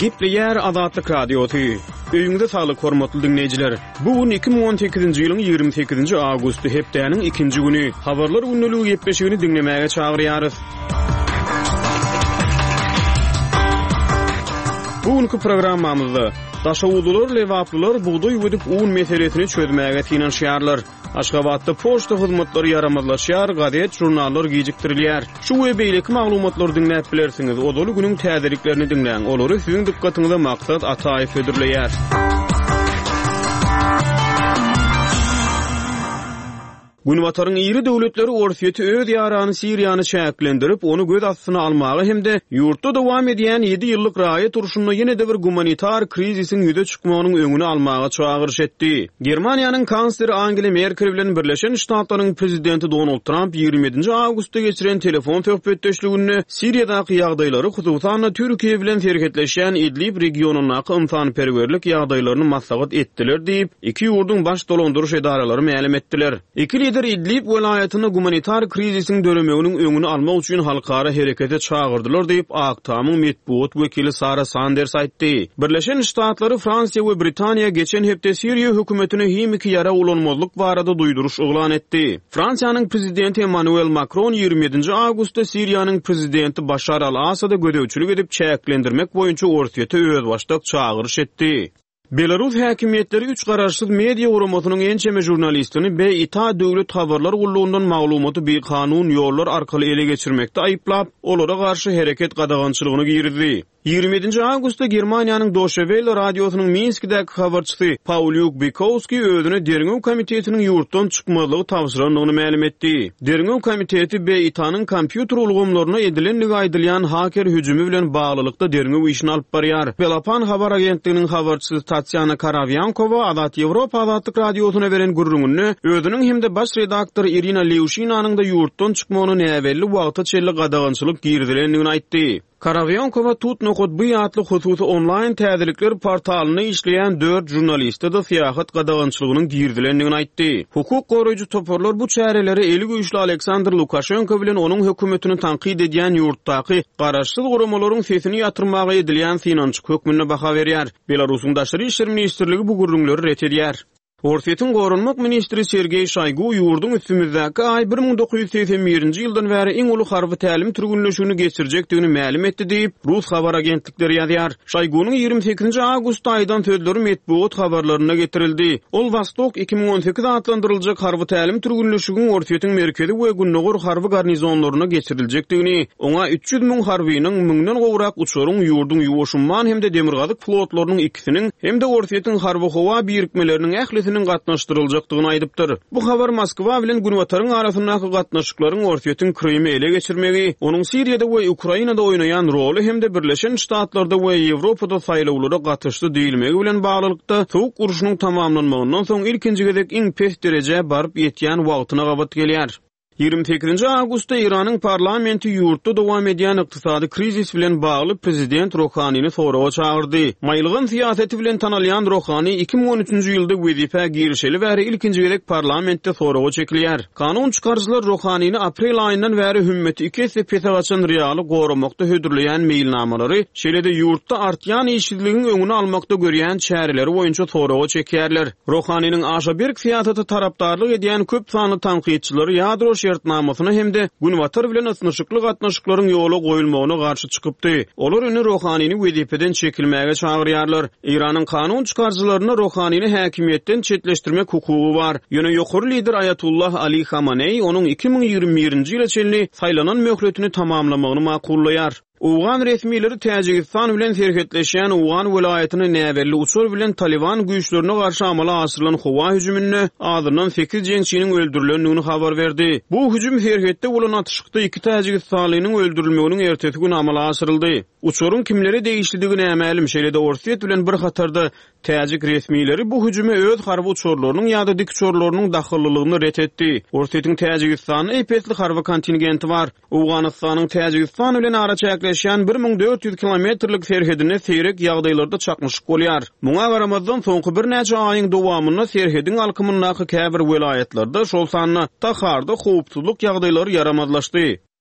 Gepleyer Azatlyk Radiosu. Öýüňizde saglyk hormatly dinleýijiler. Bugun 2018-nji ýylyň 28-nji awgusty hepdeniň 2-nji güni. Habarlar unnuluk ýetbeşigini dinlemäge çagyrýarys. Bugünkü programmamyzda daşawudular, lewaplylar buğday ödüp un meselesini çözmäge tinanşýarlar. Aşgabatda poçta hyzmatlary yaramazlaşýar, gazet, jurnallar gijikdirilýär. Şu we beýleki maglumatlary dinläp bilersiňiz. Odaly günüň täzeliklerini dinläň. Olary siziň dikkatiňize maksat ataýyp ödürleýär. Günwataryň iri döwletleri orsiýeti öz ýarany Siriýany çäklendirip, onu göz astyna almagy hemde ýurtda dowam edýän 7 ýyllyk raýat urşuny ýene-de bir gumanitar krizisiň ýüze çykmagynyň öňüni almaga çagyrş etdi. Germaniýanyň kansleri Angela Merkel bilen Birleşen Ştatlaryň prezidenti Donald Trump 27-nji awgustda geçiren telefon söhbetdeşligini Siriýadaky ýagdaýlary, hususan Türkiýe bilen serhetleşen Idlib regionunaky ymtanperwerlik ýagdaýlaryny maslahat etdiler diýip, iki ýurdun baş dolandyryş edaralary ma'lum etdiler. Idlib welaýatyna gumanitar krizisiň döremeğiniň öňüni almak üçin halkara herekete çagyrdylar diýip Aktamyň medpuat wekili Sara Sanders aýtdy. Birleşen Ştatlary, Fransiýa we Britaniýa geçen hepde Siriýa hökümetine hemiki ýara ulanmazlyk barada duýduruş oglan etdi. Fransiýanyň prezidenti Emmanuel Macron 27-nji awgustda Siriýanyň prezidenti Bashar al-Assada gödäwçilik edip çäklendirmek boýunça orsiýete öz başdak çagyrş etdi. Belarus häkimiýetleri 3 garaşsyz media uramatynyň ençeme jurnalistini beýta döwlet habarlar gulluğundan maglumaty bir kanun ýollar arkaly ele geçirmekde aýyplap, olara garşy hereket gadagançylygyny girdi. 27-nji awgustda Germaniýanyň Deutsche Welle radiosynyň Minskdäki habarçysy Paul Bikowski özüne Derňew komitetiniň ýurtdan çykmalygy tapşyranlygyny ma'lum etdi. Derňew komiteti beýtanyň kompýuter ulgamlaryna edilenligi aýdylýan haker hüjümi bilen baglylykda Derňew işini alyp barýar. Belapan habar agentliginiň habarçysy Tatyana Karavyankova Azat Ýewropa Azatlyk radiosyna beren gurrungyny özüniň hemde baş redaktory Irina Lewshinanyň da ýurtdan çykmagyny näwelli wagta çelli gadagançylyk girdilenligini aýtdy. Karavyankova Tutnokotby adly hususy onlaýn täzelikler portalyny işleýän 4 jurnalistde de syýahat gadagançylygynyň girdilenligini aýtdy. Hukuk goraýjy toparlar bu çäreleri eli güýçli Aleksandr Lukashenko bilen onuň hökümetini tanqid edýän ýurtdaky garaşsyz guramalaryň sesini ýatyrmagy edilýän finançyk hökmüne baha berýär. Belarusyň daşary işler ministrligi bu gurrunlary ret edýär. Orsiýetiň gorunmak ministri Sergey Shoygu ýurdun üstümizdäki aý 1981-nji ýyldan bäri iň uly harby tälim türgünleşigini geçirjekdigini ma'lum etdi diýip Rus habar agentlikleri ýazýar. Shoygunyň 28-nji awgust aýdan sözleri medpuat habarlaryna getirildi. Ol Vostok 2018 adlandyryljak harby tälim türgünleşiginiň orsiýetiň merkezi we günnägur harby garnizonlaryna geçiriljekdigini, oňa 300 000 harbynyň 1000den gowrak uçuryň ýurdun ýuwuşman hemde demirgazyk flotlarynyň ikisiniň hemde orsiýetiň harby howa birikmeleriniň ählisiniň gatnaşdyryljakdygyny aýdypdyr. Bu habar Moskwa bilen Günwataryň arasyndaky gatnaşyklaryň orsiýetiň Krymy ele geçirmegi, onuň Siriýada we Ukrainada oýnaýan roli hemde Birleşen Ştatlarda we Ýewropada saýlawlara gatnaşdy diýilmegi bilen baglykda soňky uruşynyň tamamlanmagyndan soň ilkinji gezek iň pes derejä baryp ýetýän wagtyna gabat gelýär. 28-nji awgustda Iranyň parlamenti ýurtda dowam edýän ykdysady krizis bilen bagly prezident Rohanyny soraga çagyrdy. Maýlygyň syýaseti bilen tanalýan Rohany 2013-nji ýylda wezife girişeli bäri ilkinji gezek parlamentde soraga çekilýär. Kanun çykarjylar Rohanyny aprel aýyndan bäri hümmeti iki sepete açan realy goramakda hödürleýän meýilnamalary, şeýle-de ýurtda artýan işsizligiň öňüni almakda görýän çäreleri boýunça soraga çekýärler. Rohanynyň aşaberk syýasaty tarapdarlyk edýän köp sanly tanqidçilary ýadro şertnamasyna hemde Günwatar bilen ysnyşykly gatnaşyklaryň ýola goýulmagyna garşy çykypdy. Olar öňe Rohanyny wezifeden çekilmäge çagyrýarlar. Iranyň kanun çykarjylaryna Rohanyny häkimiýetden çetleşdirmek hukugy bar. Ýöne ýokary lider Ayatullah Ali Khamenei onuň 2021-nji ýyla çelli saýlanan möhletini tamamlamagyny makullaýar. Ugan resmileri Täjikistan bilen serhetleşen Ugan welaýatyny näwelli uçur bilen Taliban güýçlerine garşy amala asyrylan howa hüjümine azyndan 8 jeňçiniň öldürilendigini habar berdi. Bu hüjüm serhetde bolan atışykda 2 Täjikistanlynyň öldürilmeginiň ertesi gün amala asyryldy. Uçurun kimleri değişdirdigini ämälim, şeýle-de orsiýet bilen bir hatarda Täjik resmileri bu hüjüme öz harby uçurlarynyň ýa-da dik uçurlarynyň dahyllylygyny ret etdi. Orsiýetiň Täjikistanyň epetli harby kontingenti bar. Awganystanyň Täjikistan bilen ara çäkleşýän 1400 kilometrlik serhedine seýrek ýagdaýlarda çakmyşyk bolýar. Muňa garamazdan soňky bir näçe aýyň dowamyna serhedin alkymyndaky käbir welaýatlarda şol sanly taharda howpsuzlyk ýagdaýlary yaramazlaşdy.